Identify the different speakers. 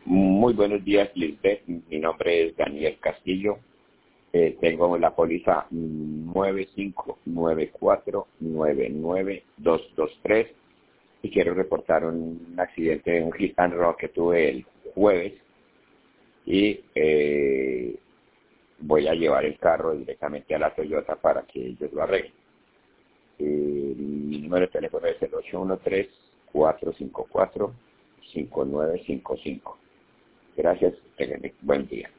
Speaker 1: Muy buenos días, Lisbeth. Mi nombre es Daniel Castillo. Tengo la póliza 959499223 y quiero reportar un accidente, un hit and run que tuve el jueves y voy a llevar el carro directamente a la Toyota para que ellos lo arreglen. Mi número de teléfono es el 813-454-5955. Gracias, tengan buen día.